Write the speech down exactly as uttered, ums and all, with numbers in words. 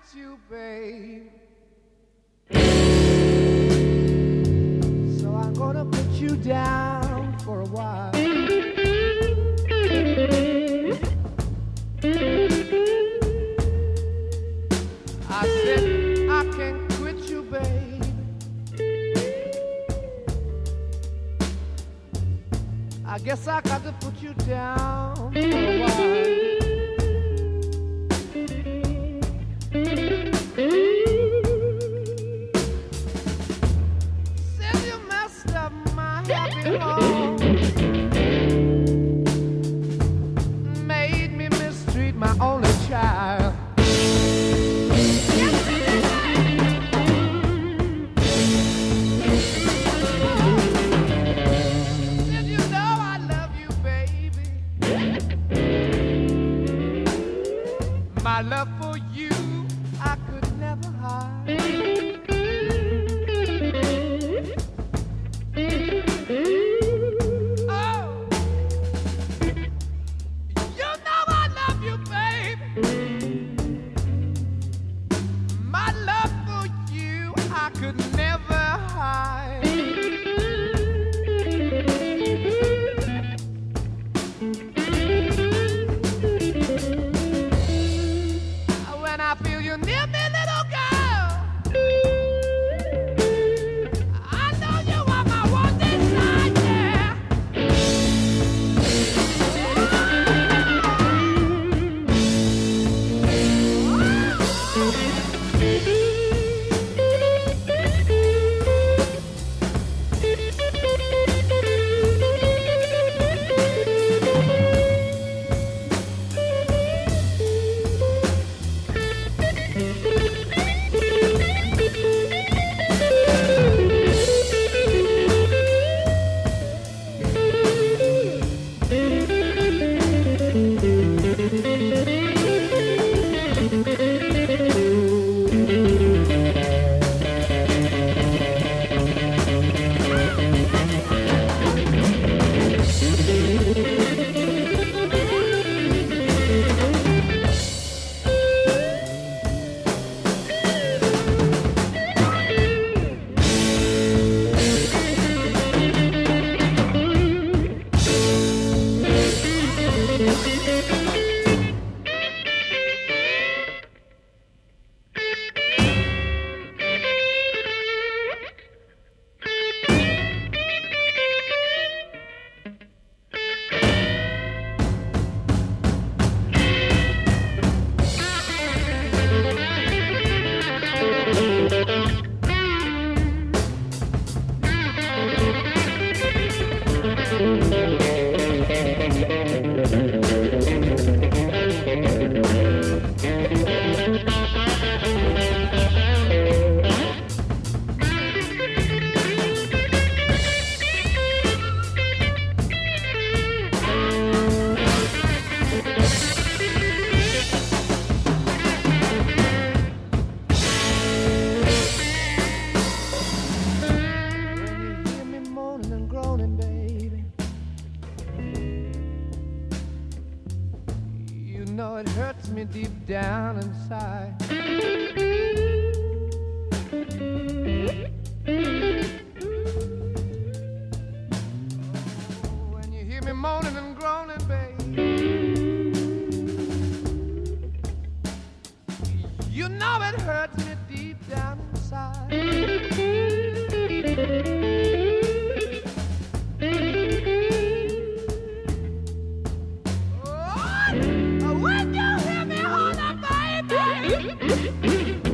you, babe. So I'm gonna put you down for a while. I said I can't quit you, babe. I guess I got to put you down for a while. Said you messed up my happy home, made me mistreat my only child. Said you know I love you, baby. My love for you I could never hide. Oh, you know I love you, baby. My love for you I could never hide. When I feel you near me, little girl, I know you are my one desire. know it hurts me deep down inside. Oh, when you hear me moaning and groaning, babe, you know it hurts me deep down inside. When you hear me holler, baby,